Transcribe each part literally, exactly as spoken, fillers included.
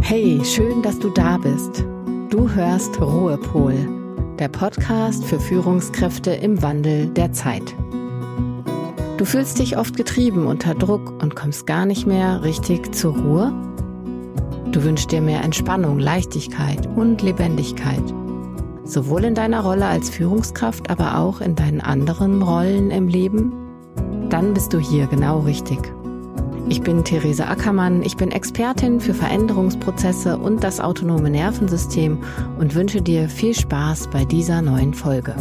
Hey, schön, dass du da bist. Du hörst Ruhepol, der Podcast für Führungskräfte im Wandel der Zeit. Du fühlst dich oft getrieben unter Druck und kommst gar nicht mehr richtig zur Ruhe? Du wünschst dir mehr Entspannung, Leichtigkeit und Lebendigkeit. Sowohl in deiner Rolle als Führungskraft, aber auch in deinen anderen Rollen im Leben? Dann bist du hier genau richtig. Ich bin Therese Ackermann, ich bin Expertin für Veränderungsprozesse und das autonome Nervensystem und wünsche dir viel Spaß bei dieser neuen Folge.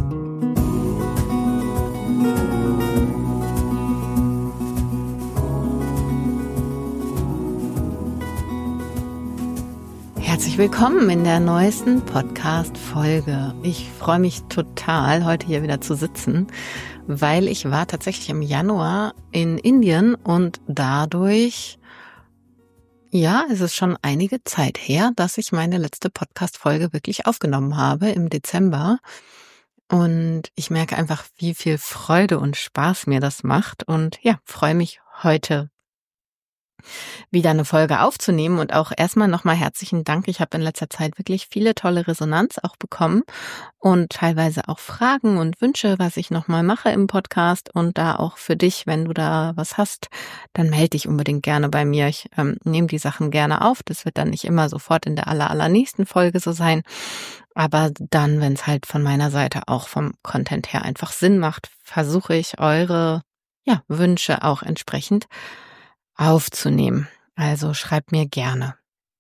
Herzlich willkommen in der neuesten Podcast-Folge. Ich freue mich total, heute hier wieder zu sitzen, weil ich war tatsächlich im Januar in Indien und dadurch, ja, es ist schon einige Zeit her, dass ich meine letzte Podcast-Folge wirklich aufgenommen habe im Dezember. Und ich merke einfach, wie viel Freude und Spaß mir das macht und ja, freue mich heute wieder eine Folge aufzunehmen und auch erstmal nochmal herzlichen Dank. Ich habe in letzter Zeit wirklich viele tolle Resonanz auch bekommen und teilweise auch Fragen und Wünsche, was ich nochmal mache im Podcast und da auch für dich, wenn du da was hast, dann melde dich unbedingt gerne bei mir. Ich ähm, nehme die Sachen gerne auf. Das wird dann nicht immer sofort in der aller, allernächsten Folge so sein, aber dann, wenn es halt von meiner Seite auch vom Content her einfach Sinn macht, versuche ich eure ja, Wünsche auch entsprechend aufzunehmen. Also schreibt mir gerne.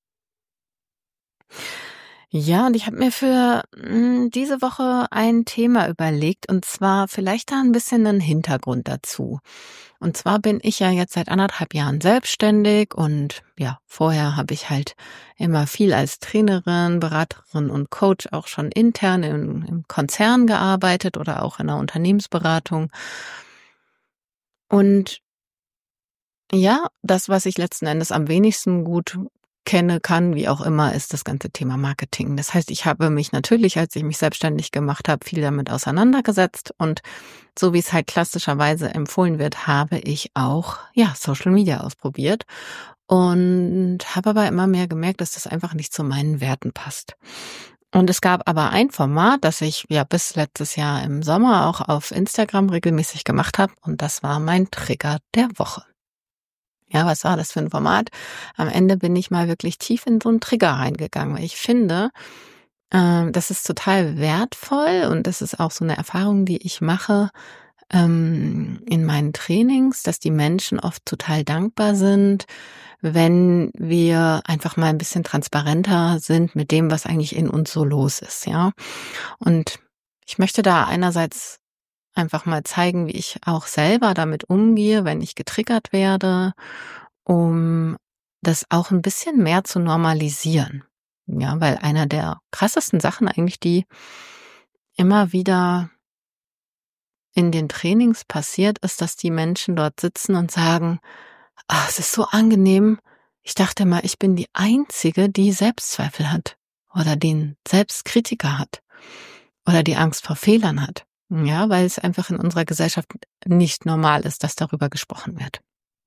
Ja, und ich habe mir für mh, diese Woche ein Thema überlegt und zwar vielleicht da ein bisschen einen Hintergrund dazu. Und zwar bin ich ja jetzt seit anderthalb Jahren selbstständig und ja, vorher habe ich halt immer viel als Trainerin, Beraterin und Coach auch schon intern im, im Konzern gearbeitet oder auch in der Unternehmensberatung. Und ja, das, was ich letzten Endes am wenigsten gut kenne, kann, wie auch immer, ist das ganze Thema Marketing. Das heißt, ich habe mich natürlich, als ich mich selbstständig gemacht habe, viel damit auseinandergesetzt und so wie es halt klassischerweise empfohlen wird, habe ich auch, ja, Social Media ausprobiert und habe aber immer mehr gemerkt, dass das einfach nicht zu meinen Werten passt. Und es gab aber ein Format, das ich ja bis letztes Jahr im Sommer auch auf Instagram regelmäßig gemacht habe und das war mein Trigger der Woche. Ja, was war das für ein Format? Am Ende bin ich mal wirklich tief in so einen Trigger reingegangen, weil ich finde, ähm, das ist total wertvoll und das ist auch so eine Erfahrung, die ich mache ähm, in meinen Trainings, dass die Menschen oft total dankbar sind, wenn wir einfach mal ein bisschen transparenter sind mit dem, was eigentlich in uns so los ist, ja. Und ich möchte da einerseits einfach mal zeigen, wie ich auch selber damit umgehe, wenn ich getriggert werde, um das auch ein bisschen mehr zu normalisieren. Ja, weil einer der krassesten Sachen eigentlich, die immer wieder in den Trainings passiert, ist, dass die Menschen dort sitzen und sagen, ah, es ist so angenehm. Ich dachte mal, ich bin die Einzige, die Selbstzweifel hat oder den Selbstkritiker hat oder die Angst vor Fehlern hat. Ja, weil es einfach in unserer Gesellschaft nicht normal ist, dass darüber gesprochen wird.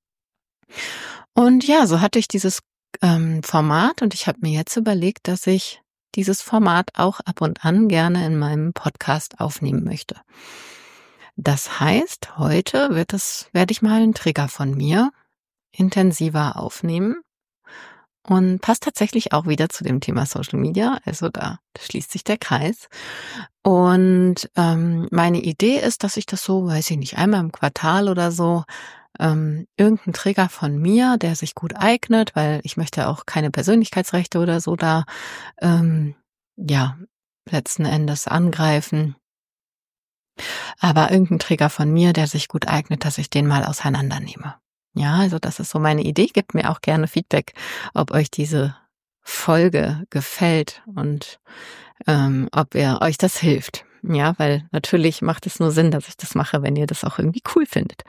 Und ja, so hatte ich dieses ähm, Format und ich habe mir jetzt überlegt, dass ich dieses Format auch ab und an gerne in meinem Podcast aufnehmen möchte. Das heißt, heute wird es, werde ich mal einen Trigger von mir intensiver aufnehmen und passt tatsächlich auch wieder zu dem Thema Social Media, also da schließt sich der Kreis. Und ähm, meine Idee ist, dass ich das so, weiß ich nicht, einmal im Quartal oder so, ähm, irgendein Trigger von mir, der sich gut eignet, weil ich möchte auch keine Persönlichkeitsrechte oder so da, ähm, ja, letzten Endes angreifen. Aber irgendein Trigger von mir, der sich gut eignet, dass ich den mal auseinandernehme. Ja, also das ist so meine Idee. Gebt mir auch gerne Feedback, ob euch diese Folge gefällt und ähm, ob ihr euch das hilft. Ja, weil natürlich macht es nur Sinn, dass ich das mache, wenn ihr das auch irgendwie cool findet.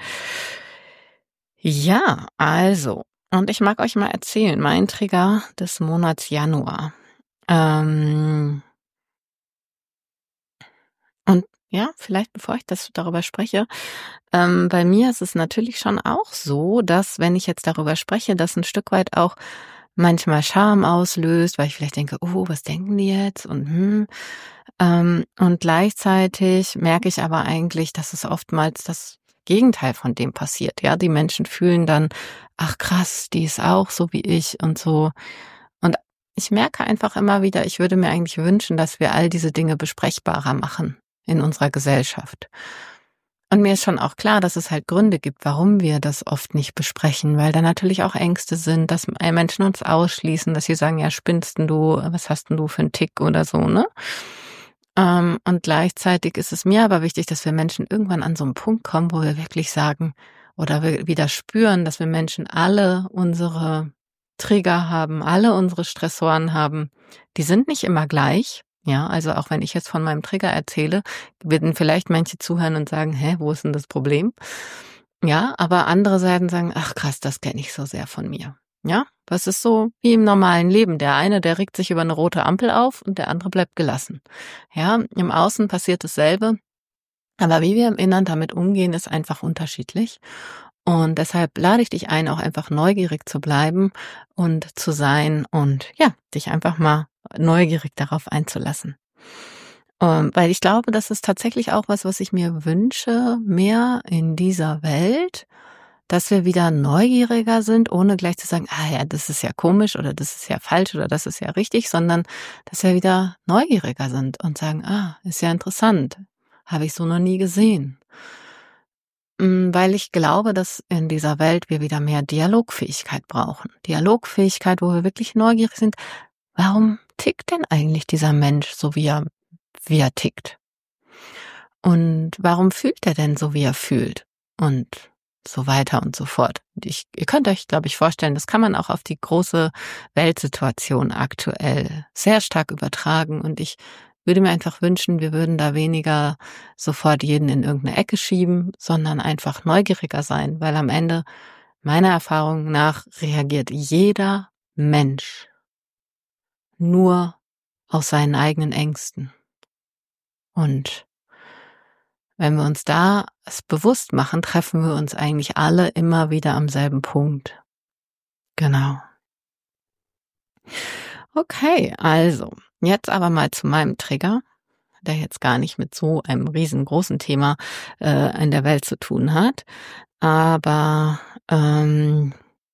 Ja, also, und ich mag euch mal erzählen, mein Trigger des Monats Januar. Ähm, und ja, vielleicht bevor ich das darüber spreche, ähm, bei mir ist es natürlich schon auch so, dass wenn ich jetzt darüber spreche, dass ein Stück weit auch manchmal Scham auslöst, weil ich vielleicht denke, oh, was denken die jetzt? Und hm. Ähm, und gleichzeitig merke ich aber eigentlich, dass es oftmals das Gegenteil von dem passiert. Ja, die Menschen fühlen dann, ach krass, die ist auch so wie ich und so. Und ich merke einfach immer wieder, ich würde mir eigentlich wünschen, dass wir all diese Dinge besprechbarer machen in unserer Gesellschaft. Und mir ist schon auch klar, dass es halt Gründe gibt, warum wir das oft nicht besprechen, weil da natürlich auch Ängste sind, dass Menschen uns ausschließen, dass sie sagen, ja, spinnst denn du, was hast denn du für einen Tick oder so, ne? Ähm, und gleichzeitig ist es mir aber wichtig, dass wir Menschen irgendwann an so einen Punkt kommen, wo wir wirklich sagen oder wir wieder spüren, dass wir Menschen alle unsere Trigger haben, alle unsere Stressoren haben. Die sind nicht immer gleich. Ja, also auch wenn ich jetzt von meinem Trigger erzähle, werden vielleicht manche zuhören und sagen, hä, wo ist denn das Problem? Ja, aber andere Seiten sagen, ach krass, das kenne ich so sehr von mir. Ja, das ist so wie im normalen Leben. Der eine, der regt sich über eine rote Ampel auf und der andere bleibt gelassen. Ja, im Außen passiert dasselbe, aber wie wir im Innern damit umgehen, ist einfach unterschiedlich. Und deshalb lade ich dich ein, auch einfach neugierig zu bleiben und zu sein und ja, dich einfach mal neugierig darauf einzulassen. Ähm, weil ich glaube, das ist tatsächlich auch was, was ich mir wünsche, mehr in dieser Welt, dass wir wieder neugieriger sind, ohne gleich zu sagen, ah ja, das ist ja komisch oder das ist ja falsch oder das ist ja richtig, sondern dass wir wieder neugieriger sind und sagen, ah, ist ja interessant, habe ich so noch nie gesehen. Mm, Weil ich glaube, dass in dieser Welt wir wieder mehr Dialogfähigkeit brauchen. Dialogfähigkeit, wo wir wirklich neugierig sind. Warum tickt denn eigentlich dieser Mensch so, wie er, wie er tickt? Und warum fühlt er denn so, wie er fühlt? Und so weiter und so fort. Und ich, ihr könnt euch, glaube ich, vorstellen, das kann man auch auf die große Weltsituation aktuell sehr stark übertragen. Und ich würde mir einfach wünschen, wir würden da weniger sofort jeden in irgendeine Ecke schieben, sondern einfach neugieriger sein, weil am Ende, meiner Erfahrung nach, reagiert jeder Mensch nur aus seinen eigenen Ängsten. Und wenn wir uns da es bewusst machen, treffen wir uns eigentlich alle immer wieder am selben Punkt. Genau. Okay, also, jetzt aber mal zu meinem Trigger, der jetzt gar nicht mit so einem riesengroßen Thema äh, in der Welt zu tun hat. Aber ähm,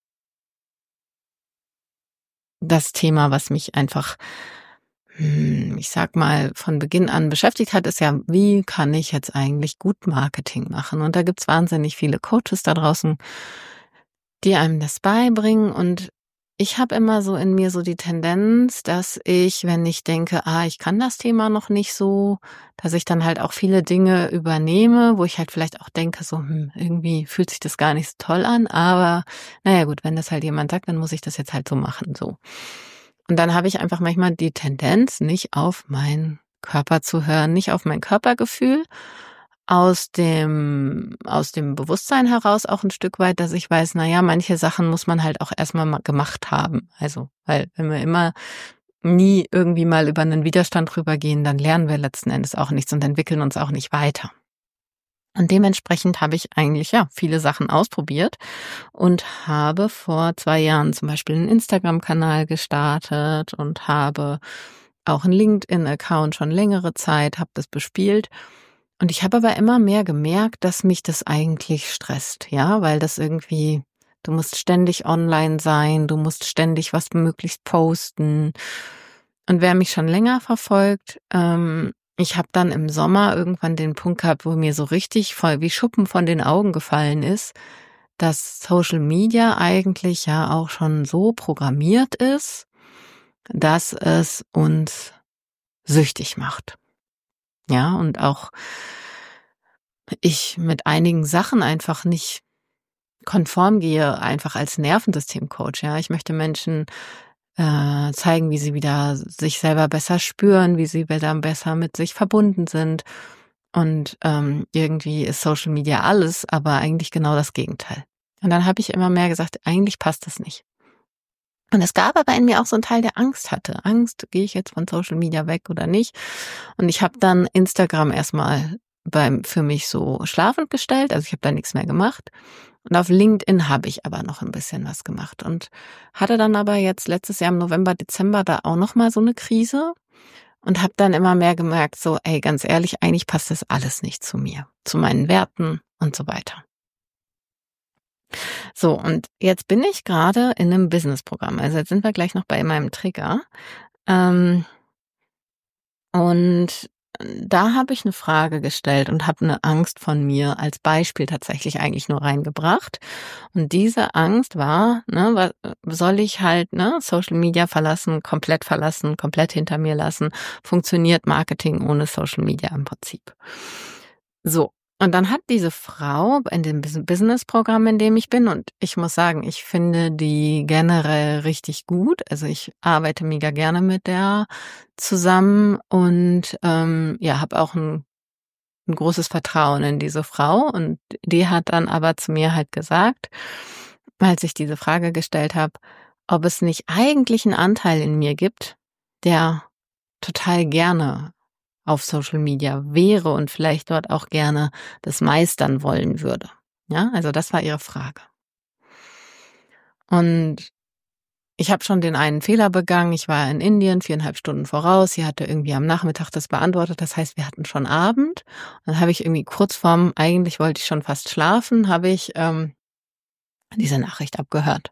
das Thema, was mich einfach, hm, ich sag mal, von Beginn an beschäftigt hat, ist ja, wie kann ich jetzt eigentlich gut Marketing machen? Und da gibt's wahnsinnig viele Coaches da draußen, die einem das beibringen. Und ich habe immer so in mir so die Tendenz, dass ich, wenn ich denke, ah, ich kann das Thema noch nicht so, dass ich dann halt auch viele Dinge übernehme, wo ich halt vielleicht auch denke, so, hm, irgendwie fühlt sich das gar nicht so toll an, aber naja gut, wenn das halt jemand sagt, dann muss ich das jetzt halt so machen, so. Und dann habe ich einfach manchmal die Tendenz, nicht auf meinen Körper zu hören, nicht auf mein Körpergefühl, aus dem aus dem Bewusstsein heraus auch ein Stück weit, dass ich weiß, na ja, manche Sachen muss man halt auch erstmal mal gemacht haben. Also, weil wenn wir immer nie irgendwie mal über einen Widerstand rübergehen, dann lernen wir letzten Endes auch nichts und entwickeln uns auch nicht weiter. Und dementsprechend habe ich eigentlich ja viele Sachen ausprobiert und habe vor zwei Jahren zum Beispiel einen Instagram-Kanal gestartet und habe auch einen LinkedIn-Account schon längere Zeit, habe das bespielt. Und ich habe aber immer mehr gemerkt, dass mich das eigentlich stresst, ja, weil das irgendwie, du musst ständig online sein, du musst ständig was möglichst posten. Und wer mich schon länger verfolgt, ähm, ich habe dann im Sommer irgendwann den Punkt gehabt, wo mir so richtig voll wie Schuppen von den Augen gefallen ist, dass Social Media eigentlich ja auch schon so programmiert ist, dass es uns süchtig macht. Ja, und auch ich mit einigen Sachen einfach nicht konform gehe, einfach als Nervensystemcoach. Ja, ich möchte Menschen äh, zeigen, wie sie wieder sich selber besser spüren, wie sie wieder besser mit sich verbunden sind. Und ähm, irgendwie ist Social Media alles, aber eigentlich genau das Gegenteil. Und dann habe ich immer mehr gesagt, eigentlich passt das nicht. Und es gab aber in mir auch so einen Teil, der Angst hatte. Angst, gehe ich jetzt von Social Media weg oder nicht? Und ich habe dann Instagram erstmal beim für mich so schlafend gestellt. Also ich habe da nichts mehr gemacht. Und auf LinkedIn habe ich aber noch ein bisschen was gemacht und hatte dann aber jetzt letztes Jahr im November, Dezember da auch noch mal so eine Krise und habe dann immer mehr gemerkt, so, ey, ganz ehrlich, eigentlich passt das alles nicht zu mir, zu meinen Werten und so weiter. So, und jetzt bin ich gerade in einem Businessprogramm. Also jetzt sind wir gleich noch bei meinem Trigger. Ähm, und da habe ich eine Frage gestellt und habe eine Angst von mir als Beispiel tatsächlich eigentlich nur reingebracht. Und diese Angst war, ne, was soll ich halt, ne, Social Media verlassen, komplett verlassen, komplett hinter mir lassen? Funktioniert Marketing ohne Social Media im Prinzip? So. Und dann hat diese Frau in dem Business-Programm, in dem ich bin, und ich muss sagen, ich finde die generell richtig gut. Also ich arbeite mega gerne mit der zusammen und ähm, ja, habe auch ein, ein großes Vertrauen in diese Frau. Und die hat dann aber zu mir halt gesagt, als ich diese Frage gestellt habe, ob es nicht eigentlich einen Anteil in mir gibt, der total gerne auf Social Media wäre und vielleicht dort auch gerne das meistern wollen würde. Ja, also das war ihre Frage. Und ich habe schon den einen Fehler begangen. Ich war in Indien viereinhalb Stunden voraus. Sie hatte irgendwie am Nachmittag das beantwortet. Das heißt, wir hatten schon Abend. Und dann habe ich irgendwie kurz vorm, eigentlich wollte ich schon fast schlafen, habe ich ähm, diese Nachricht abgehört.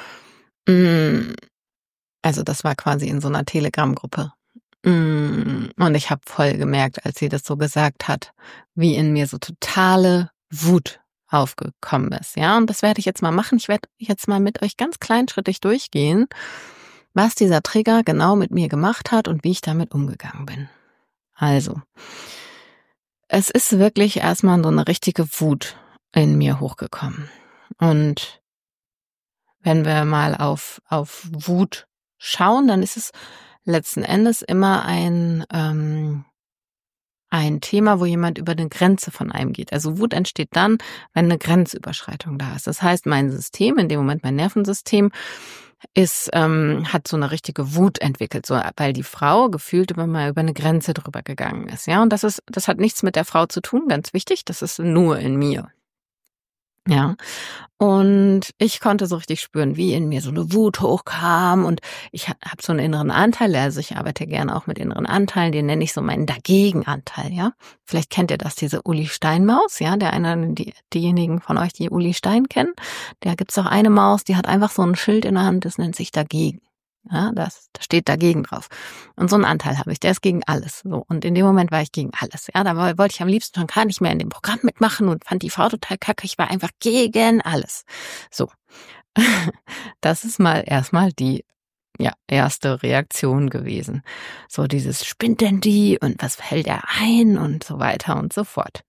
Also das war quasi in so einer Telegram-Gruppe. Und ich habe voll gemerkt, als sie das so gesagt hat, wie in mir so totale Wut aufgekommen ist. Ja, und das werde ich jetzt mal machen. Ich werde jetzt mal mit euch ganz kleinschrittig durchgehen, was dieser Trigger genau mit mir gemacht hat und wie ich damit umgegangen bin. Also, es ist wirklich erstmal so eine richtige Wut in mir hochgekommen. Und wenn wir mal auf, auf Wut schauen, dann ist es letzten Endes immer ein, ähm, ein Thema, wo jemand über eine Grenze von einem geht. Also Wut entsteht dann, wenn eine Grenzüberschreitung da ist. Das heißt, mein System, in dem Moment mein Nervensystem, ist, ähm, hat so eine richtige Wut entwickelt, so, weil die Frau gefühlt immer mal über eine Grenze drüber gegangen ist. Ja, und das ist, das hat nichts mit der Frau zu tun, ganz wichtig, das ist nur in mir. Ja, und ich konnte so richtig spüren, wie in mir so eine Wut hochkam und ich habe so einen inneren Anteil, also ich arbeite gerne auch mit inneren Anteilen, den nenne ich so meinen Dagegen-Anteil, ja. Vielleicht kennt ihr das, diese Uli Stein-Maus, ja, der eine, die, diejenigen von euch, die Uli Stein kennen, da gibt's auch eine Maus, die hat einfach so ein Schild in der Hand, das nennt sich Dagegen. Ja, das, da steht dagegen drauf. Und so einen Anteil habe ich, der ist gegen alles. So. Und in dem Moment war ich gegen alles. Ja, da wollte ich am liebsten schon gar nicht mehr in dem Programm mitmachen und fand die Frau total kacke. Ich war einfach gegen alles. So. Das ist mal erstmal die, ja, erste Reaktion gewesen. So dieses, spinnt denn die und was fällt er ein und so weiter und so fort.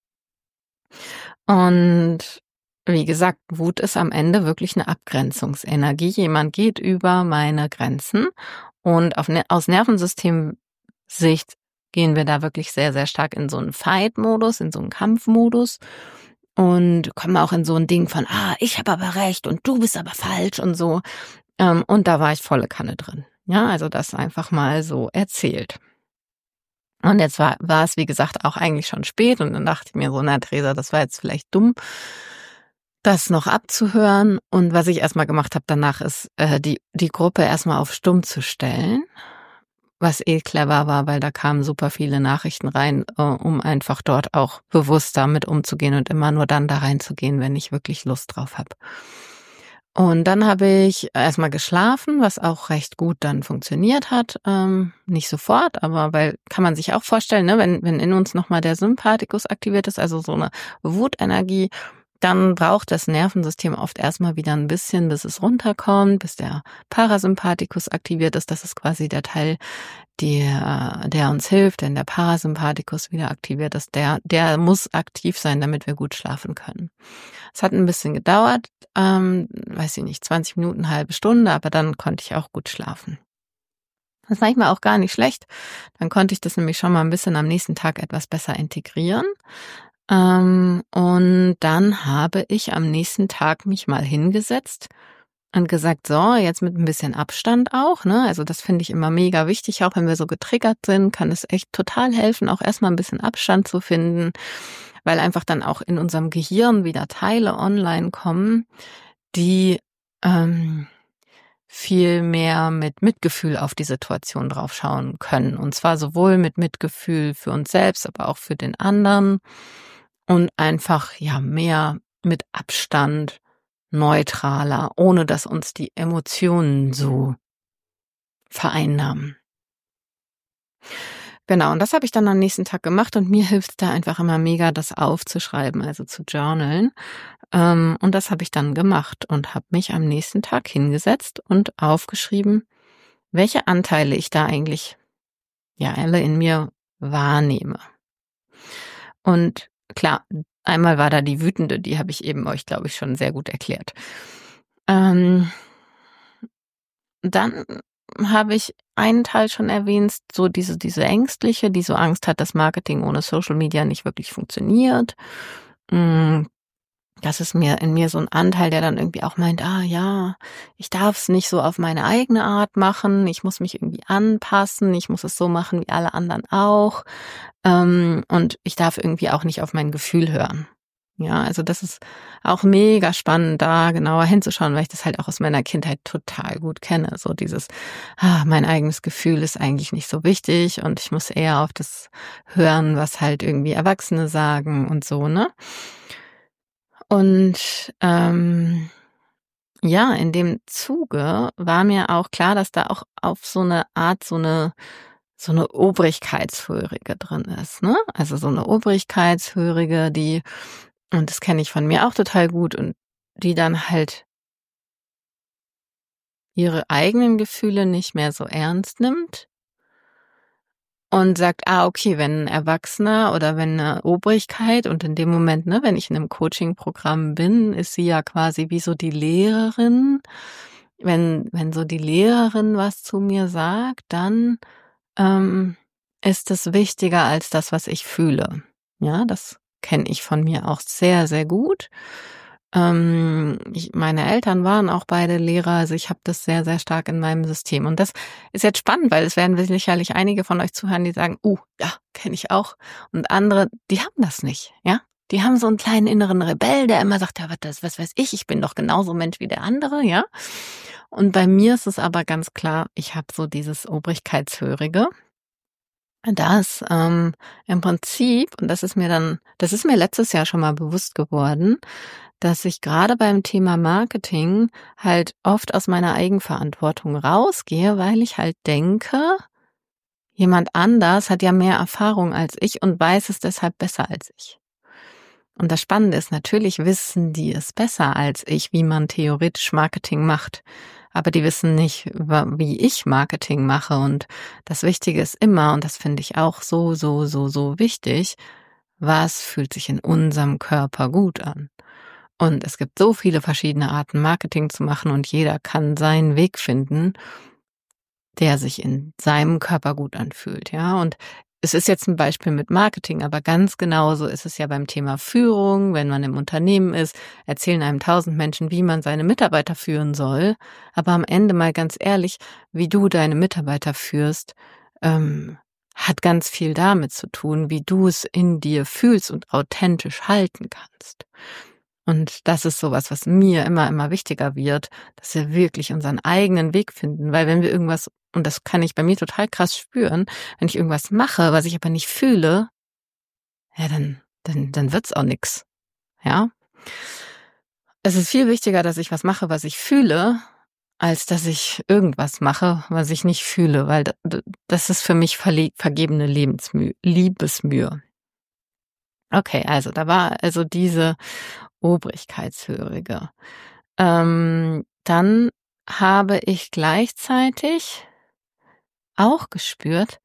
Und wie gesagt, Wut ist am Ende wirklich eine Abgrenzungsenergie. Jemand geht über meine Grenzen und auf, aus Nervensystemsicht gehen wir da wirklich sehr, sehr stark in so einen Fight-Modus, in so einen Kampfmodus und kommen auch in so ein Ding von, ah, ich habe aber recht und du bist aber falsch und so. Und da war ich volle Kanne drin. Ja, also das einfach mal so erzählt. Und jetzt war, war es, wie gesagt, auch eigentlich schon spät und dann dachte ich mir so, na Theresa, das war jetzt vielleicht dumm, das noch abzuhören. Und was ich erstmal gemacht habe danach ist, äh, die die Gruppe erstmal auf stumm zu stellen, was eh clever war, weil da kamen super viele Nachrichten rein, äh, um einfach dort auch bewusst damit umzugehen und immer nur dann da reinzugehen, wenn ich wirklich Lust drauf habe. Und dann habe ich erstmal geschlafen, was auch recht gut dann funktioniert hat. Ähm, nicht sofort, aber weil kann man sich auch vorstellen, ne, wenn wenn in uns nochmal der Sympathikus aktiviert ist, also so eine Wutenergie, dann braucht das Nervensystem oft erstmal wieder ein bisschen, bis es runterkommt, bis der Parasympathikus aktiviert ist. Das ist quasi der Teil, der, der uns hilft, wenn der Parasympathikus wieder aktiviert ist. Der, der muss aktiv sein, damit wir gut schlafen können. Es hat ein bisschen gedauert, ähm, weiß ich nicht, zwanzig Minuten, halbe Stunde, aber dann konnte ich auch gut schlafen. Das ist manchmal auch gar nicht schlecht. Dann konnte ich das nämlich schon mal ein bisschen am nächsten Tag etwas besser integrieren. Ähm, und dann habe ich am nächsten Tag mich mal hingesetzt und gesagt, so, jetzt mit ein bisschen Abstand auch, ne? Also das finde ich immer mega wichtig, auch wenn wir so getriggert sind, kann es echt total helfen, auch erstmal ein bisschen Abstand zu finden. weil einfach dann auch in unserem Gehirn wieder Teile online kommen, die ähm, viel mehr mit Mitgefühl auf die Situation draufschauen können. Und zwar sowohl mit Mitgefühl für uns selbst, aber auch für den anderen und einfach ja mehr mit Abstand, neutraler, ohne dass uns die Emotionen so vereinnahmen. Genau, und das habe ich dann am nächsten Tag gemacht und mir hilft da einfach immer mega, das aufzuschreiben, also zu journalen. Ähm, und das habe ich dann gemacht und habe mich am nächsten Tag hingesetzt und aufgeschrieben, welche Anteile ich da eigentlich ja alle in mir wahrnehme. Und klar, einmal war da die wütende, die habe ich eben euch, glaube ich, schon sehr gut erklärt. Ähm, dann habe ich einen Teil schon erwähnt, so diese, diese Ängstliche, die so Angst hat, dass Marketing ohne Social Media nicht wirklich funktioniert. Das ist mir in mir so ein Anteil, der dann irgendwie auch meint, ah ja, ich darf es nicht so auf meine eigene Art machen, ich muss mich irgendwie anpassen, ich muss es so machen wie alle anderen auch. Ähm, und ich darf irgendwie auch nicht auf mein Gefühl hören. Ja, also das ist auch mega spannend, da genauer hinzuschauen, weil ich das halt auch aus meiner Kindheit total gut kenne. So dieses, ah, mein eigenes Gefühl ist eigentlich nicht so wichtig und ich muss eher auf das hören, was halt irgendwie Erwachsene sagen und so, ne? Und ähm, ja, in dem Zuge war mir auch klar, dass da auch auf so eine Art, so eine so eine Obrigkeitshörige drin ist, ne? Also so eine Obrigkeitshörige, die, und das kenne ich von mir auch total gut, und die dann halt ihre eigenen Gefühle nicht mehr so ernst nimmt und sagt, ah, okay, wenn ein Erwachsener oder wenn eine Obrigkeit, und in dem Moment, ne, wenn ich in einem Coaching-Programm bin, ist sie ja quasi wie so die Lehrerin. Wenn, wenn so die Lehrerin was zu mir sagt, dann ähm, ist es wichtiger als das, was ich fühle. Ja, das kenne ich von mir auch sehr, sehr gut. Ähm, ich, meine Eltern waren auch beide Lehrer, also ich habe das sehr, sehr stark in meinem System. Und das ist jetzt spannend, weil es werden sicherlich einige von euch zuhören, die sagen, uh, ja, kenne ich auch. Und andere, die haben das nicht, ja. Die haben so einen kleinen inneren Rebell, der immer sagt, ja, was, das, was weiß ich, ich bin doch genauso Mensch wie der andere, ja. Und bei mir ist es aber ganz klar, ich habe so dieses Obrigkeitshörige, das ähm, im Prinzip, und das ist mir dann, das ist mir letztes Jahr schon mal bewusst geworden, dass ich gerade beim Thema Marketing halt oft aus meiner Eigenverantwortung rausgehe, weil ich halt denke, jemand anders hat ja mehr Erfahrung als ich und weiß es deshalb besser als ich. Und das Spannende ist, natürlich wissen die es besser als ich, wie man theoretisch Marketing macht. Aber die wissen nicht, wie ich Marketing mache. Und das Wichtige ist immer, und das finde ich auch so, so, so, so wichtig, was fühlt sich in unserem Körper gut an? Und es gibt so viele verschiedene Arten, Marketing zu machen, und jeder kann seinen Weg finden, der sich in seinem Körper gut anfühlt, ja. Und es ist jetzt ein Beispiel mit Marketing, aber ganz genauso ist es ja beim Thema Führung. Wenn man im Unternehmen ist, erzählen einem tausend Menschen, wie man seine Mitarbeiter führen soll. Aber am Ende mal ganz ehrlich, wie du deine Mitarbeiter führst, ähm, hat ganz viel damit zu tun, wie du es in dir fühlst und authentisch halten kannst. Und das ist sowas, was mir immer, immer wichtiger wird, dass wir wirklich unseren eigenen Weg finden. Weil wenn wir irgendwas, und das kann ich bei mir total krass spüren, wenn ich irgendwas mache, was ich aber nicht fühle, ja, dann, dann, dann wird's auch nix. Ja. Es ist viel wichtiger, dass ich was mache, was ich fühle, als dass ich irgendwas mache, was ich nicht fühle, weil das ist für mich verle- vergebene Lebensmühe, Liebesmühe. Okay, also da war also diese Obrigkeitshörige. Ähm, dann habe ich gleichzeitig auch gespürt,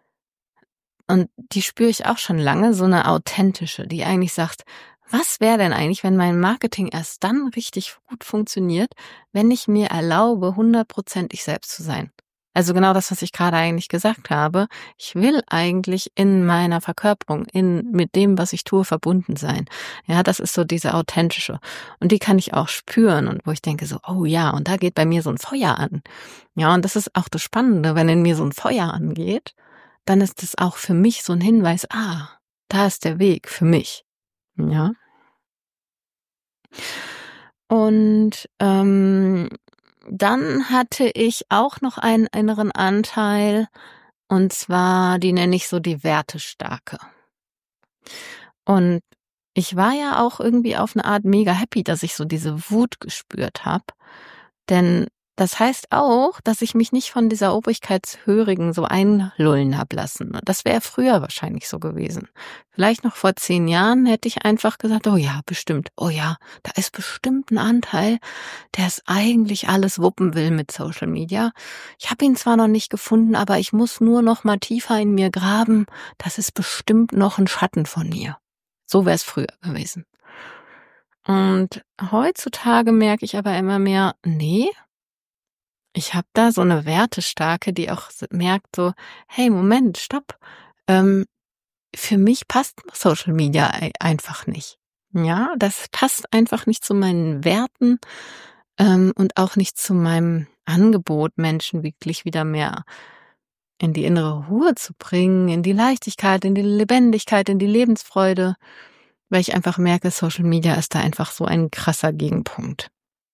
und die spüre ich auch schon lange, so eine authentische, die eigentlich sagt, was wäre denn eigentlich, wenn mein Marketing erst dann richtig gut funktioniert, wenn ich mir erlaube, hundertprozentig selbst zu sein? Also genau das, was ich gerade eigentlich gesagt habe. Ich will eigentlich in meiner Verkörperung, in mit dem, was ich tue, verbunden sein. Ja, das ist so diese authentische. Und die kann ich auch spüren, und wo ich denke so, oh ja, und da geht bei mir so ein Feuer an. Ja, und das ist auch das Spannende, wenn in mir so ein Feuer angeht, dann ist es auch für mich so ein Hinweis, ah, da ist der Weg für mich. Ja. Und ähm, dann hatte ich auch noch einen inneren Anteil, und zwar, die nenne ich so die Wertestarke. Und ich war ja auch irgendwie auf eine Art mega happy, dass ich so diese Wut gespürt habe. Denn das heißt auch, dass ich mich nicht von dieser Obrigkeitshörigen so einlullen habe lassen. Das wäre früher wahrscheinlich so gewesen. Vielleicht noch vor zehn Jahren hätte ich einfach gesagt, oh ja, bestimmt, oh ja, da ist bestimmt ein Anteil, der es eigentlich alles wuppen will mit Social Media. Ich habe ihn zwar noch nicht gefunden, aber ich muss nur noch mal tiefer in mir graben. Das ist bestimmt noch ein Schatten von mir. So wäre es früher gewesen. Und heutzutage merke ich aber immer mehr, nee, ich habe da so eine Wertestarke, die auch s merkt so: „Hey, Moment, stopp. Ähm, für mich passt Social Media ei einfach nicht.“ Ja, das passt einfach nicht zu meinen Werten, ähm, und auch nicht zu meinem Angebot, Menschen wirklich wieder mehr in die innere Ruhe zu bringen, in die Leichtigkeit, in die Lebendigkeit, in die Lebensfreude, weil ich einfach merke, Social Media ist da einfach so ein krasser Gegenpunkt.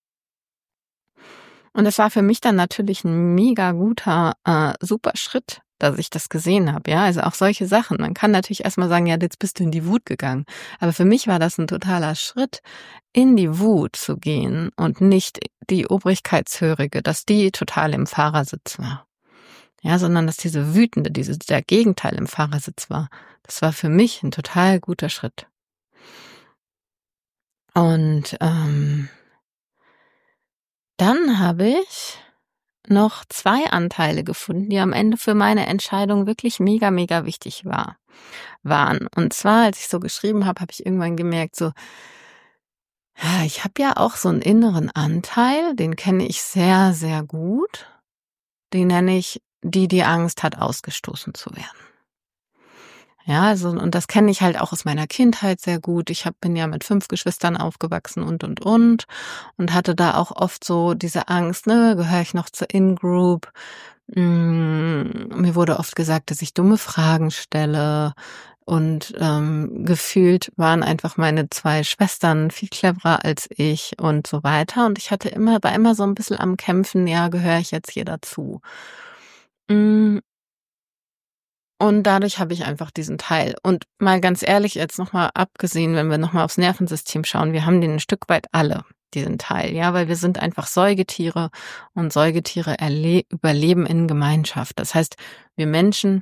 Und es war für mich dann natürlich ein mega guter, äh, super Schritt, dass ich das gesehen habe, ja? Also, auch solche Sachen. Man kann natürlich erst mal sagen: „Ja, jetzt bist du in die Wut gegangen.“ Aber für mich war das ein totaler Schritt, in die Wut zu gehen und nicht die Obrigkeitshörige, dass die total im Fahrersitz war. Ja, sondern dass diese wütende, dieses der Gegenteil im Fahrersitz war. Das war für mich ein total guter Schritt. Und, ähm, dann habe ich noch zwei Anteile gefunden, die am Ende für meine Entscheidung wirklich mega, mega wichtig war waren. Und zwar, als ich so geschrieben habe, habe ich irgendwann gemerkt, so, ja, ich habe ja auch so einen inneren Anteil, den kenne ich sehr, sehr gut. Den nenne ich die, die Angst hat, ausgestoßen zu werden. Ja, also und das kenne ich halt auch aus meiner Kindheit sehr gut. Ich hab bin ja mit fünf Geschwistern aufgewachsen und, und, und und hatte da auch oft so diese Angst, ne, gehöre ich noch zur In-Group? Hm, mir wurde oft gesagt, dass ich dumme Fragen stelle und, ähm, gefühlt waren einfach meine zwei Schwestern viel cleverer als ich und so weiter. Und ich hatte immer war immer so ein bisschen am Kämpfen, ja, gehöre ich jetzt hier dazu? Hm. Und dadurch habe ich einfach diesen Teil. Und mal ganz ehrlich, jetzt noch mal abgesehen, wenn wir noch mal aufs Nervensystem schauen, wir haben den ein Stück weit alle, diesen Teil, ja, weil wir sind einfach Säugetiere und Säugetiere erle überleben in Gemeinschaft. Das heißt, wir Menschen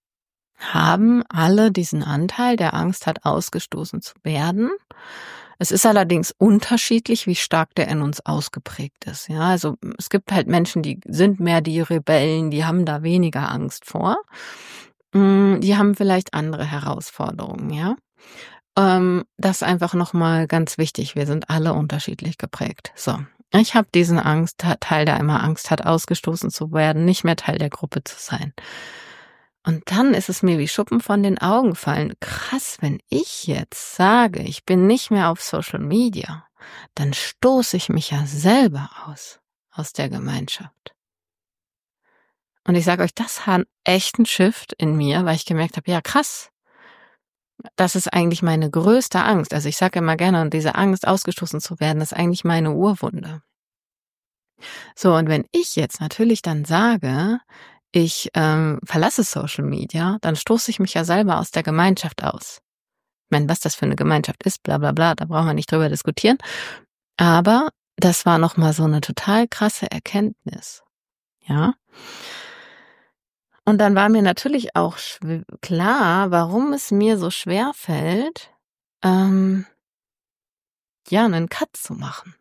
haben alle diesen Anteil, der Angst hat, ausgestoßen zu werden. Es ist allerdings unterschiedlich, wie stark der in uns ausgeprägt ist, ja. Also, es gibt halt Menschen, die sind mehr die Rebellen, die haben da weniger Angst vor. Hm, die haben vielleicht andere Herausforderungen, ja? Ähm, das ist einfach noch mal ganz wichtig. Wir sind alle unterschiedlich geprägt. So, ich habe diesen Angst Teil, der immer Angst hat, ausgestoßen zu werden, nicht mehr Teil der Gruppe zu sein. Und dann ist es mir wie Schuppen von den Augen gefallen. Krass, wenn ich jetzt sage, ich bin nicht mehr auf Social Media, dann stoße ich mich ja selber aus, aus der Gemeinschaft. Und ich sage euch, das hat echt 'n Shift in mir, weil ich gemerkt habe, ja krass, das ist eigentlich meine größte Angst. Also, ich sage immer gerne, diese Angst, ausgestoßen zu werden, ist eigentlich meine Urwunde. So, und wenn ich jetzt natürlich dann sage, ich, ähm, verlasse Social Media, dann stoße ich mich ja selber aus der Gemeinschaft aus. Ich meine, was das für eine Gemeinschaft ist, bla bla bla, da brauchen wir nicht drüber diskutieren. Aber das war noch mal so eine total krasse Erkenntnis, ja? Und dann war mir natürlich auch schw klar, warum es mir so schwer fällt, ähm, ja, 'nen Cut zu machen.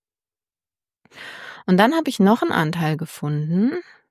Und dann habe ich noch 'n Anteil gefunden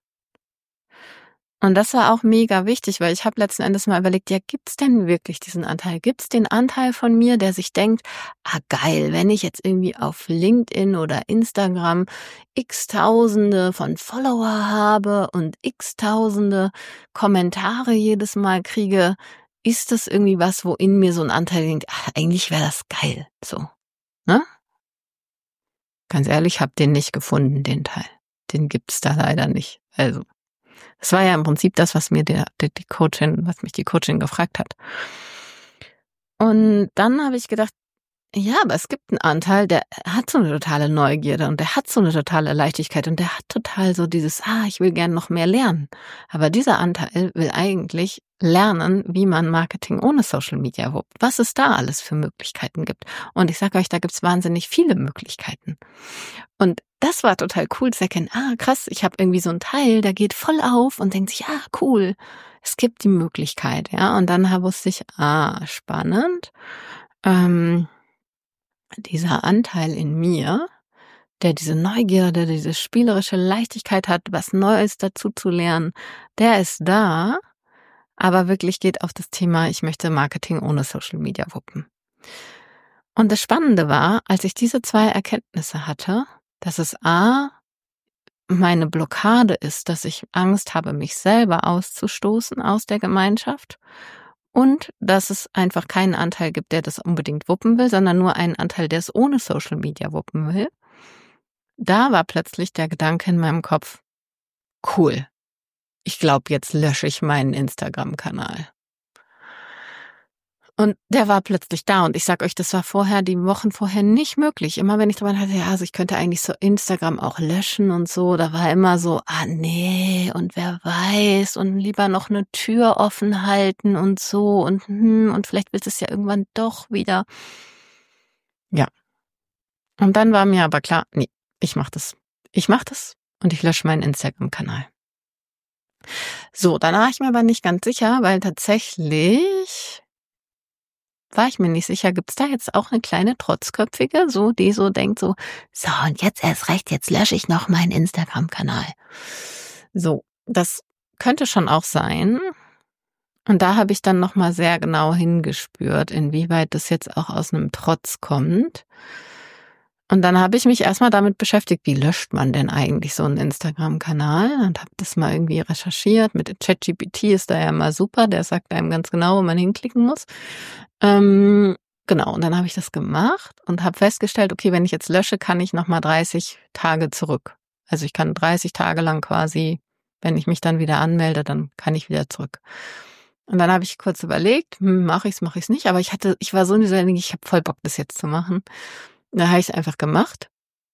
und das war auch mega wichtig, weil ich habe letzten Endes mal überlegt, ja, gibt's denn wirklich diesen Anteil? Gibt's den Anteil von mir, der sich denkt: „Ah, geil, wenn ich jetzt irgendwie auf LinkedIn oder Instagram X Tausende von Follower habe und X Tausende Kommentare jedes Mal kriege, ist das irgendwie was, wo in mir so 'n Anteil denkt: ‚Ach, eigentlich wäre das geil’“, so, ne? Ganz ehrlich, habe den nicht gefunden, den Teil. Den gibt's da leider nicht. Also es war ja im Prinzip das, was mir der der die Coachin was mich die Coachin gefragt hat. Und dann habe ich gedacht, ja, aber es gibt einen Anteil, der hat so eine totale Neugierde und der hat so eine totale Leichtigkeit und der hat total so dieses, ah, ich will gern noch mehr lernen. Aber dieser Anteil will eigentlich lernen, wie man Marketing ohne Social Media wuppt, was es da alles für Möglichkeiten gibt. Und ich sage euch, da gibt's wahnsinnig viele Möglichkeiten. Und das war total cool zu erkennen, ah, krass, ich habe irgendwie so einen Teil, der geht voll auf und denkt sich, ah, cool, es gibt die Möglichkeit, ja. Und dann wusste ich, ah, spannend, ähm, dieser Anteil in mir, der diese Neugierde, diese spielerische Leichtigkeit hat, was Neues dazu zu lernen, der ist da, aber wirklich geht auf das Thema, ich möchte Marketing ohne Social Media wuppen. Und das Spannende war, als ich diese zwei Erkenntnisse hatte, dass es A, meine Blockade ist, dass ich Angst habe, mich selber auszustoßen aus der Gemeinschaft und dass es einfach keinen Anteil gibt, der das unbedingt wuppen will, sondern nur einen Anteil, der es ohne Social Media wuppen will. Da war plötzlich der Gedanke in meinem Kopf, cool, ich glaube, jetzt lösche ich meinen Instagram-Kanal. Und der war plötzlich da und ich sag euch, das war vorher, die Wochen vorher nicht möglich. Immer wenn ich drüber hatte, ja, also ich könnte eigentlich so Instagram auch löschen und so, da war immer so, ah nee, und wer weiß und lieber noch eine Tür offen halten und so und hm, und vielleicht willst du es ja irgendwann doch wieder. Ja. Und dann war mir aber klar, nee, ich mach das. Ich mach das und ich lösche meinen Instagram-Kanal. So, dann war ich mir aber nicht ganz sicher, weil tatsächlich war ich mir nicht sicher, gibt's da jetzt auch eine kleine Trotzköpfige, so die so denkt so, so und jetzt erst recht, jetzt lösche ich noch meinen Instagram-Kanal. So, das könnte schon auch sein. Und da habe ich dann nochmal sehr genau hingespürt, inwieweit das jetzt auch aus einem Trotz kommt. Und dann habe ich mich erstmal damit beschäftigt, wie löscht man denn eigentlich so einen Instagram-Kanal und habe das mal irgendwie recherchiert. Mit ChatGPT ist da ja immer super, der sagt einem ganz genau, wo man hinklicken muss. Ähm, genau, und dann habe ich das gemacht und habe festgestellt, okay, wenn ich jetzt lösche, kann ich nochmal dreißig Tage zurück. Also ich kann dreißig Tage lang quasi, wenn ich mich dann wieder anmelde, dann kann ich wieder zurück. Und dann habe ich kurz überlegt, hm, mache ich's, mache ich's nicht, aber ich hatte, ich war so in dieser Energie, ich habe voll Bock, das jetzt zu machen. Da habe ich es einfach gemacht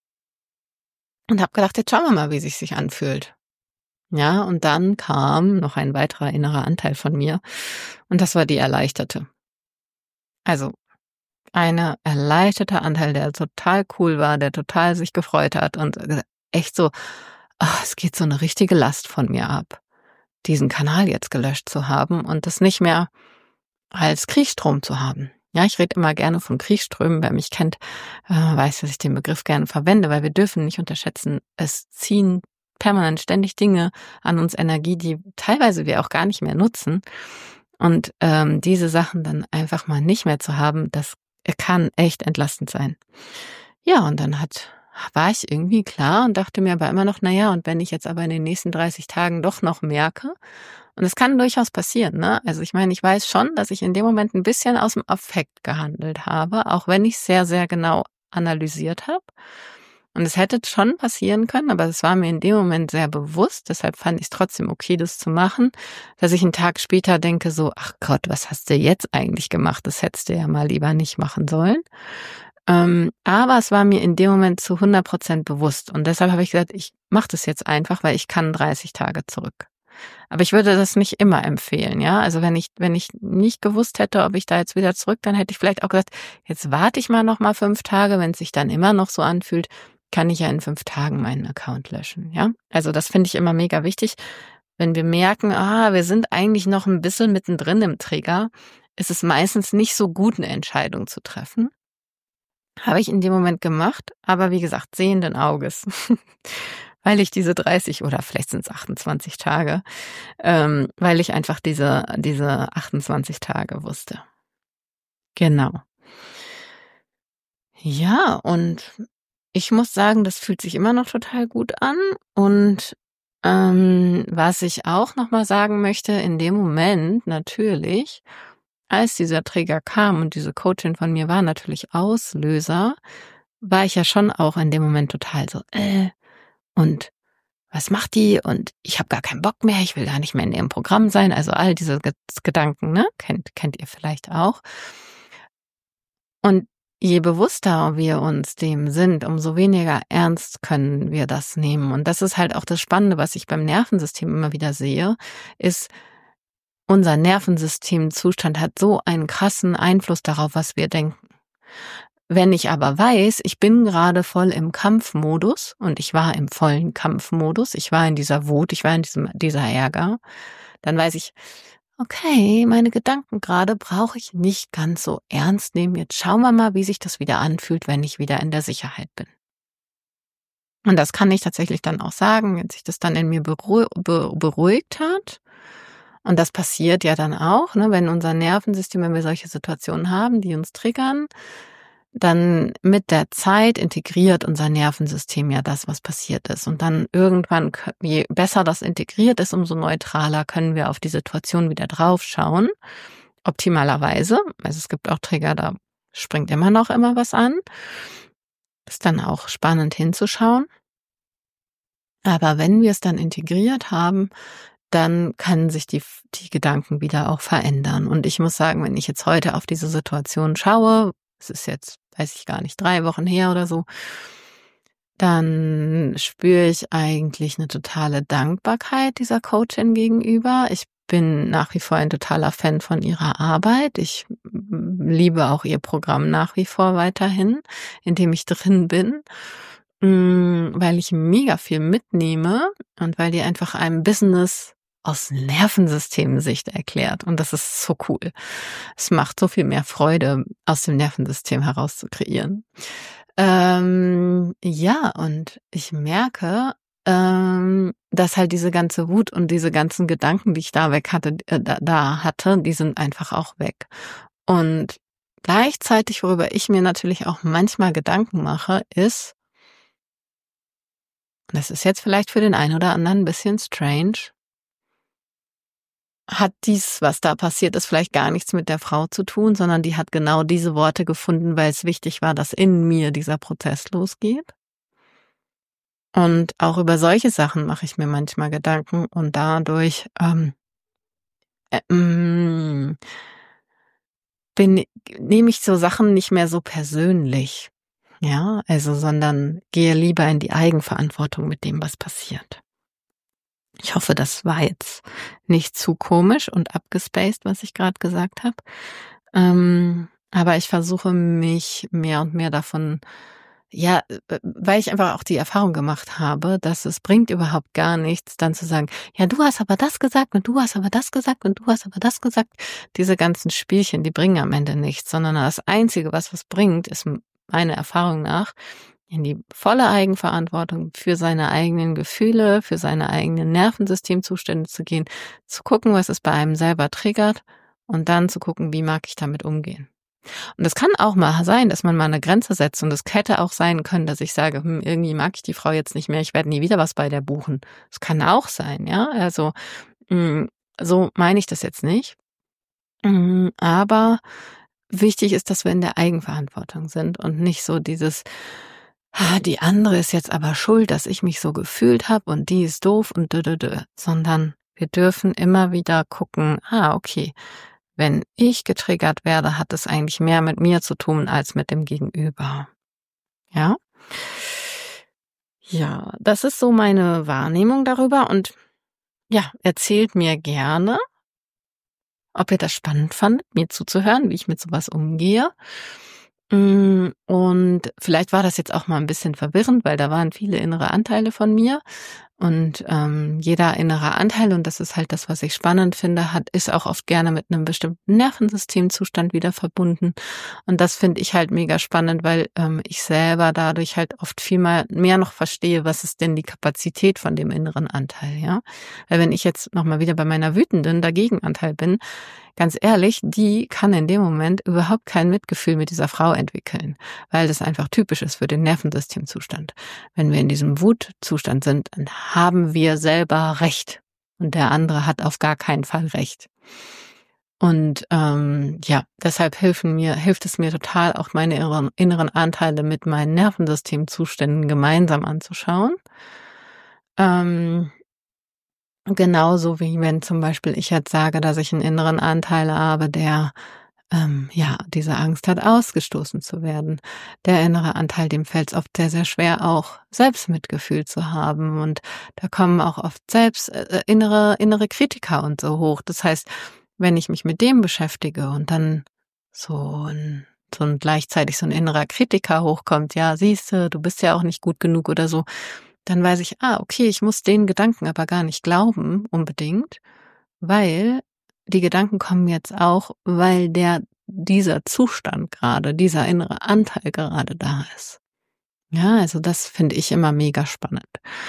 und habe gedacht, jetzt schauen wir mal, wie sich sich anfühlt. Ja, und dann kam noch ein weiterer innerer Anteil von mir und das war die Erleichterte. Also eine erleichterte Anteil, der total cool war, der total sich gefreut hat und echt so, oh, es geht so eine richtige Last von mir ab, diesen Kanal jetzt gelöscht zu haben und das nicht mehr als Kriegsstrom zu haben. Ja, ich rede immer gerne von Kriegsströmen. Wer mich kennt, äh, weiß, dass ich den Begriff gerne verwende, weil wir dürfen nicht unterschätzen, es ziehen permanent ständig Dinge an uns Energie, die teilweise wir auch gar nicht mehr nutzen. Und ähm, diese Sachen dann einfach mal nicht mehr zu haben, das kann echt entlastend sein. Ja, und dann hat war ich irgendwie klar und dachte mir aber immer noch, naja, und wenn ich jetzt aber in den nächsten dreißig Tagen doch noch merke, und es kann durchaus passieren, ne? Also ich meine, ich weiß schon, dass ich in dem Moment ein bisschen aus dem Affekt gehandelt habe, auch wenn ich sehr, sehr genau analysiert habe. Und es hätte schon passieren können, aber es war mir in dem Moment sehr bewusst, deshalb fand ich es trotzdem okay, das zu machen, dass ich einen Tag später denke so, ach Gott, was hast du jetzt eigentlich gemacht? Das hättest du ja mal lieber nicht machen sollen. Ähm, aber es war mir in dem Moment zu hundert Prozent bewusst und deshalb habe ich gesagt, ich mache das jetzt einfach, weil ich kann dreißig Tage zurück. Aber ich würde das nicht immer empfehlen, ja. Also wenn ich, wenn ich nicht gewusst hätte, ob ich da jetzt wieder zurück, dann hätte ich vielleicht auch gesagt, jetzt warte ich mal noch mal fünf Tage, wenn es sich dann immer noch so anfühlt, kann ich ja in fünf Tagen meinen Account löschen, ja. Also das finde ich immer mega wichtig. Wenn wir merken, ah, wir sind eigentlich noch ein bisschen mittendrin im Trigger, ist es meistens nicht so gut, eine Entscheidung zu treffen. Habe ich in dem Moment gemacht, aber wie gesagt, sehenden Auges. Weil ich diese dreißig oder vielleicht sind es achtundzwanzig Tage, ähm, weil ich einfach diese, diese achtundzwanzig Tage wusste. Genau. Ja, und ich muss sagen, das fühlt sich immer noch total gut an. Und ähm, was ich auch nochmal sagen möchte, in dem Moment natürlich, als dieser Träger kam und diese Coachin von mir war natürlich Auslöser, war ich ja schon auch in dem Moment total so, äh, und was macht die? Und ich habe gar keinen Bock mehr, ich will gar nicht mehr in ihrem Programm sein. Also all diese Ge- Gedanken, ne? Kennt, kennt ihr vielleicht auch. Und je bewusster wir uns dem sind, umso weniger ernst können wir das nehmen. Und das ist halt auch das Spannende, was ich beim Nervensystem immer wieder sehe, ist, unser Nervensystemzustand hat so einen krassen Einfluss darauf, was wir denken. Wenn ich aber weiß, ich bin gerade voll im Kampfmodus und ich war im vollen Kampfmodus, ich war in dieser Wut, ich war in diesem, dieser Ärger, dann weiß ich, okay, meine Gedanken gerade brauche ich nicht ganz so ernst nehmen. Jetzt schauen wir mal, wie sich das wieder anfühlt, wenn ich wieder in der Sicherheit bin. Und das kann ich tatsächlich dann auch sagen, wenn sich das dann in mir beruh- be- beruhigt hat. Und das passiert ja dann auch, ne, wenn unser Nervensystem, wenn wir solche Situationen haben, die uns triggern, dann mit der Zeit integriert unser Nervensystem ja das, was passiert ist. Und dann irgendwann, je besser das integriert ist, umso neutraler können wir auf die Situation wieder draufschauen. Optimalerweise. Also es gibt auch Trigger, da springt immer noch immer was an. Ist dann auch spannend hinzuschauen. Aber wenn wir es dann integriert haben, dann können sich die, die Gedanken wieder auch verändern. Und ich muss sagen, wenn ich jetzt heute auf diese Situation schaue, es ist jetzt, weiß ich gar nicht, drei Wochen her oder so, dann spüre ich eigentlich eine totale Dankbarkeit dieser Coachin gegenüber. Ich bin nach wie vor ein totaler Fan von ihrer Arbeit. Ich liebe auch ihr Programm nach wie vor weiterhin, in dem ich drin bin, weil ich mega viel mitnehme und weil die einfach einem Business aus Nervensystemsicht erklärt. Und das ist so cool. Es macht so viel mehr Freude, aus dem Nervensystem heraus zu kreieren. Ähm, ja, und ich merke, ähm, dass halt diese ganze Wut und diese ganzen Gedanken, die ich da weg hatte, äh, da, da hatte, die sind einfach auch weg. Und gleichzeitig, worüber ich mir natürlich auch manchmal Gedanken mache, ist, und das ist jetzt vielleicht für den einen oder anderen ein bisschen strange, hat dies, was da passiert ist, vielleicht gar nichts mit der Frau zu tun, sondern die hat genau diese Worte gefunden, weil es wichtig war, dass in mir dieser Prozess losgeht. Und auch über solche Sachen mache ich mir manchmal Gedanken und dadurch ähm, äh, mm, bin, nehme ich so Sachen nicht mehr so persönlich, ja, also, sondern gehe lieber in die Eigenverantwortung mit dem, was passiert. Ich hoffe, das war jetzt nicht zu komisch und abgespaced, was ich gerade gesagt habe. Ähm, aber ich versuche mich mehr und mehr davon, ja, weil ich einfach auch die Erfahrung gemacht habe, dass es bringt überhaupt gar nichts, dann zu sagen, ja, du hast aber das gesagt und du hast aber das gesagt und du hast aber das gesagt. Diese ganzen Spielchen, die bringen am Ende nichts, sondern das Einzige, was was bringt, ist meiner Erfahrung nach, in die volle Eigenverantwortung für seine eigenen Gefühle, für seine eigenen Nervensystemzustände zu gehen, zu gucken, was es bei einem selber triggert und dann zu gucken, wie mag ich damit umgehen. Und es kann auch mal sein, dass man mal eine Grenze setzt und es hätte auch sein können, dass ich sage, hm, irgendwie mag ich die Frau jetzt nicht mehr, ich werde nie wieder was bei der buchen. Das kann auch sein, ja, also mh, so meine ich das jetzt nicht. Mh, aber wichtig ist, dass wir in der Eigenverantwortung sind und nicht so dieses, ah, die andere ist jetzt aber schuld, dass ich mich so gefühlt habe und die ist doof und dö, dö, dö, sondern wir dürfen immer wieder gucken, ah, okay, wenn ich getriggert werde, hat es eigentlich mehr mit mir zu tun als mit dem Gegenüber. Ja? Ja, das ist so meine Wahrnehmung darüber und ja, erzählt mir gerne, ob ihr das spannend fandet, mir zuzuhören, wie ich mit sowas umgehe. Und vielleicht war das jetzt auch mal ein bisschen verwirrend, weil da waren viele innere Anteile von mir. Und ähm, jeder innere Anteil, und das ist halt das, was ich spannend finde, hat ist auch oft gerne mit einem bestimmten Nervensystemzustand wieder verbunden. Und das finde ich halt mega spannend, weil ähm, ich selber dadurch halt oft viel mal mehr noch verstehe, was ist denn die Kapazität von dem inneren Anteil, ja? Weil wenn ich jetzt nochmal wieder bei meiner wütenden Dagegenanteil bin, ganz ehrlich, die kann in dem Moment überhaupt kein Mitgefühl mit dieser Frau entwickeln, weil das einfach typisch ist für den Nervensystemzustand. Wenn wir in diesem Wutzustand sind, dann haben wir selber Recht und der andere hat auf gar keinen Fall Recht. Und ähm, ja, deshalb helfen mir, hilft es mir total, auch meine inneren, inneren Anteile mit meinen Nervensystemzuständen gemeinsam anzuschauen. Ähm, Genauso wie wenn zum Beispiel ich jetzt sage, dass ich einen inneren Anteil habe, der ähm, ja, diese Angst hat, ausgestoßen zu werden. Der innere Anteil, dem fällt es oft sehr, sehr schwer, auch Selbstmitgefühl zu haben. Und da kommen auch oft selbst äh, innere, innere Kritiker und so hoch. Das heißt, wenn ich mich mit dem beschäftige und dann so ein, so ein gleichzeitig so ein innerer Kritiker hochkommt, ja, siehste, du bist ja auch nicht gut genug oder so, dann weiß ich, ah, okay, ich muss den Gedanken aber gar nicht glauben, unbedingt, weil die Gedanken kommen jetzt auch, weil der, dieser Zustand gerade, dieser innere Anteil gerade da ist. Ja, also das finde ich immer mega spannend.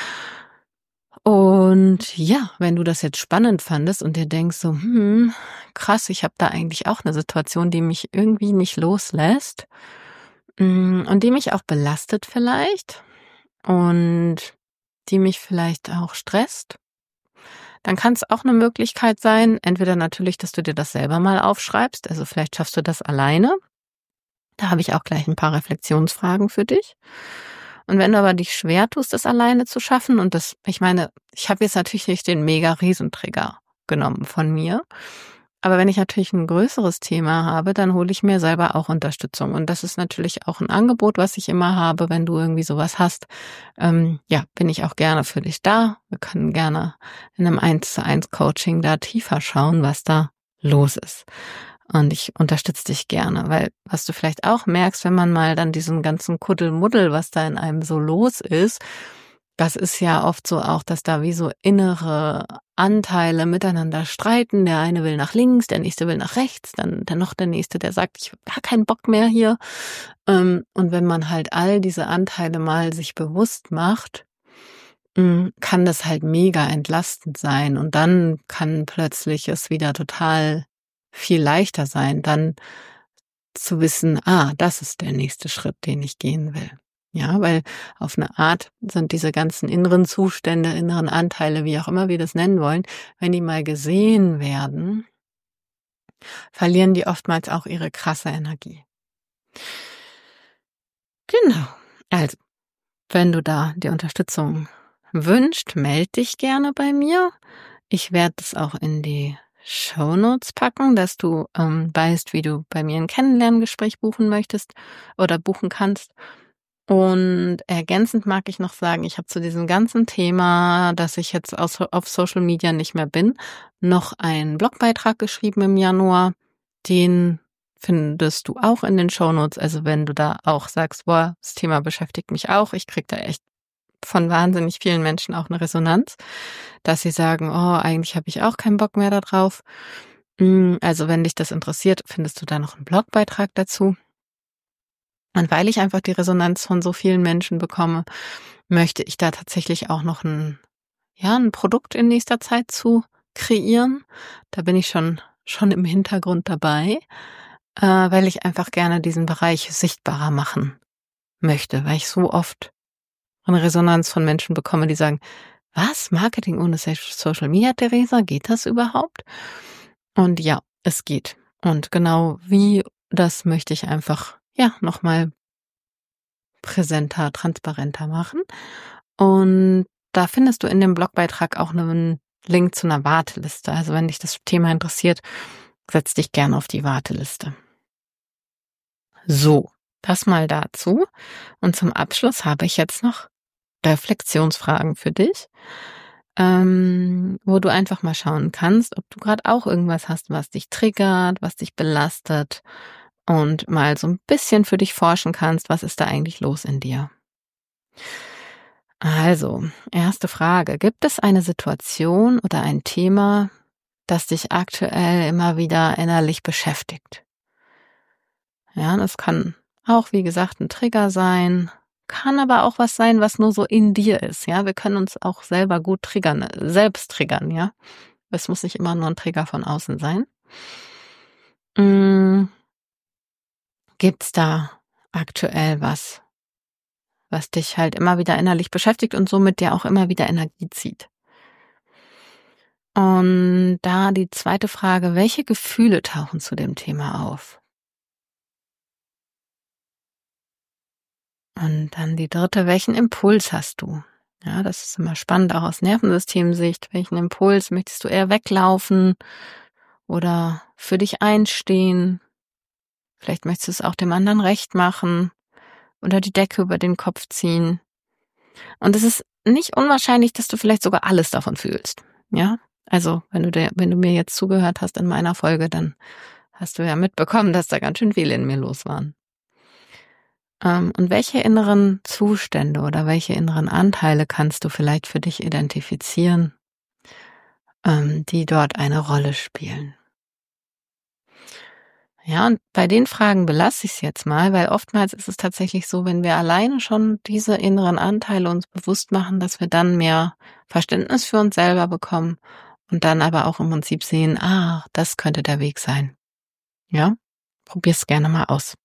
Und ja, wenn du das jetzt spannend fandest und dir denkst so, hm, krass, ich habe da eigentlich auch eine Situation, die mich irgendwie nicht loslässt, mm, und die mich auch belastet vielleicht und die mich vielleicht auch stresst, dann kann es auch eine Möglichkeit sein, entweder natürlich, dass du dir das selber mal aufschreibst, also vielleicht schaffst du das alleine. Da habe ich auch gleich ein paar Reflexionsfragen für dich. Und wenn du aber dich schwer tust, das alleine zu schaffen, und das, ich meine, ich habe jetzt natürlich nicht den mega Riesentrigger genommen von mir, aber wenn ich natürlich ein größeres Thema habe, dann hole ich mir selber auch Unterstützung. Und das ist natürlich auch ein Angebot, was ich immer habe, wenn du irgendwie sowas hast. Ähm, ja, bin ich auch gerne für dich da. Wir können gerne in einem eins zu eins Coaching da tiefer schauen, was da los ist. Und ich unterstütze dich gerne, weil was du vielleicht auch merkst, wenn man mal dann diesen ganzen Kuddelmuddel, was da in einem so los ist, das ist ja oft so auch, dass da wie so innere Anteile miteinander streiten. Der eine will nach links, der nächste will nach rechts, dann, dann noch der nächste, der sagt, ich habe gar keinen Bock mehr hier. Und wenn man halt all diese Anteile mal sich bewusst macht, kann das halt mega entlastend sein. Und dann kann plötzlich es wieder total viel leichter sein, dann zu wissen, ah, das ist der nächste Schritt, den ich gehen will. Ja, weil auf eine Art sind diese ganzen inneren Zustände, inneren Anteile, wie auch immer wir das nennen wollen, wenn die mal gesehen werden, verlieren die oftmals auch ihre krasse Energie. Genau. Also, wenn du da die Unterstützung wünscht, melde dich gerne bei mir. Ich werde es auch in die Shownotes packen, dass du ähm, weißt, wie du bei mir ein Kennenlerngespräch buchen möchtest oder buchen kannst. Und ergänzend mag ich noch sagen, ich habe zu diesem ganzen Thema, dass ich jetzt aus, auf Social Media nicht mehr bin, noch einen Blogbeitrag geschrieben im Januar. Den findest du auch in den Shownotes. Also wenn du da auch sagst, boah, das Thema beschäftigt mich auch, ich krieg da echt von wahnsinnig vielen Menschen auch eine Resonanz, dass sie sagen, oh, eigentlich habe ich auch keinen Bock mehr da drauf. Also wenn dich das interessiert, findest du da noch einen Blogbeitrag dazu. Und weil ich einfach die Resonanz von so vielen Menschen bekomme, möchte ich da tatsächlich auch noch ein, ja, ein Produkt in nächster Zeit zu kreieren. Da bin ich schon, schon im Hintergrund dabei, äh, weil ich einfach gerne diesen Bereich sichtbarer machen möchte, weil ich so oft eine Resonanz von Menschen bekomme, die sagen, was, Marketing ohne Social Media, Theresa, geht das überhaupt? Und ja, es geht. Und genau wie, das möchte ich einfach, ja, nochmal präsenter, transparenter machen. Und da findest du in dem Blogbeitrag auch einen Link zu einer Warteliste. Also wenn dich das Thema interessiert, setz dich gerne auf die Warteliste. So, das mal dazu. Und zum Abschluss habe ich jetzt noch Reflexionsfragen für dich, ähm, wo du einfach mal schauen kannst, ob du gerade auch irgendwas hast, was dich triggert, was dich belastet und mal so ein bisschen für dich forschen kannst, was ist da eigentlich los in dir. Also, erste Frage. Gibt es eine Situation oder ein Thema, das dich aktuell immer wieder innerlich beschäftigt? Ja, das kann auch, wie gesagt, ein Trigger sein, kann aber auch was sein, was nur so in dir ist. Ja, wir können uns auch selber gut triggern, selbst triggern, ja. Es muss nicht immer nur ein Trigger von außen sein. Hm, gibt's da aktuell was, was dich halt immer wieder innerlich beschäftigt und somit dir auch immer wieder Energie zieht? Und da die zweite Frage, welche Gefühle tauchen zu dem Thema auf? Und dann die dritte, welchen Impuls hast du? Ja, das ist immer spannend, auch aus Nervensystemsicht. Welchen Impuls möchtest du eher weglaufen oder für dich einstehen? Vielleicht möchtest du es auch dem anderen recht machen oder die Decke über den Kopf ziehen. Und es ist nicht unwahrscheinlich, dass du vielleicht sogar alles davon fühlst. Ja, also wenn du der, wenn du mir jetzt zugehört hast in meiner Folge, dann hast du ja mitbekommen, dass da ganz schön viel in mir los waren. Ähm, und welche inneren Zustände oder welche inneren Anteile kannst du vielleicht für dich identifizieren, ähm, die dort eine Rolle spielen? Ja, und bei den Fragen belasse ich es jetzt mal, weil oftmals ist es tatsächlich so, wenn wir alleine schon diese inneren Anteile uns bewusst machen, dass wir dann mehr Verständnis für uns selber bekommen und dann aber auch im Prinzip sehen, ah, das könnte der Weg sein. Ja, probier's gerne mal aus.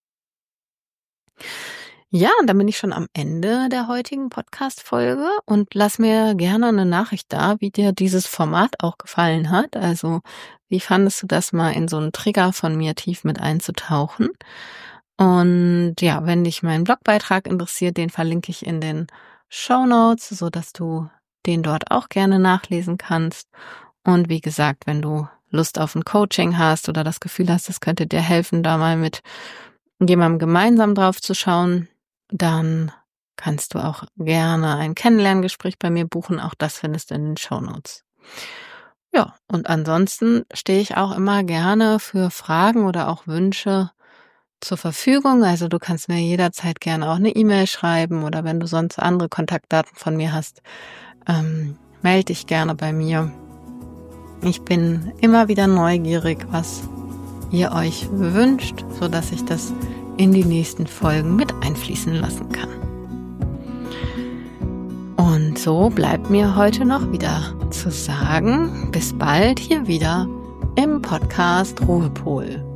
Ja, und dann bin ich schon am Ende der heutigen Podcast-Folge und lass mir gerne eine Nachricht da, wie dir dieses Format auch gefallen hat. Also, wie fandest du das, mal in so einen Trigger von mir tief mit einzutauchen? Und ja, wenn dich mein Blogbeitrag interessiert, den verlinke ich in den Shownotes, so dass du den dort auch gerne nachlesen kannst. Und wie gesagt, wenn du Lust auf ein Coaching hast oder das Gefühl hast, es könnte dir helfen, da mal mit jemandem gemeinsam drauf zu schauen, dann kannst du auch gerne ein Kennenlerngespräch bei mir buchen. Auch das findest du in den Shownotes. Ja, und ansonsten stehe ich auch immer gerne für Fragen oder auch Wünsche zur Verfügung. Also du kannst mir jederzeit gerne auch eine E-Mail schreiben oder wenn du sonst andere Kontaktdaten von mir hast, ähm, melde dich gerne bei mir. Ich bin immer wieder neugierig, was ihr euch wünscht, sodass ich das in die nächsten Folgen mit einfließen lassen kann. Und so bleibt mir heute noch wieder zu sagen, bis bald hier wieder im Podcast Ruhepol.